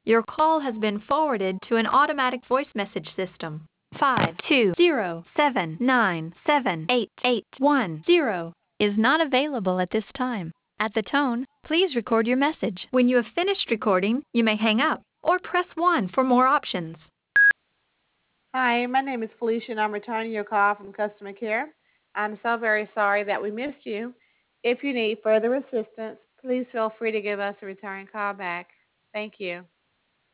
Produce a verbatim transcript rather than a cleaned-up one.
Your call has been forwarded to an automatic voice message system. five two zero seven nine seven eight eight one zero is not available at this time. At the tone, please record your message. When you have finished recording, you may hang up or press one for more options. Hi, my name is Felicia, and I'm returning your call from customer care. I'm so very sorry that we missed you. If you need further assistance, please feel free to give us a return call back. Thank you.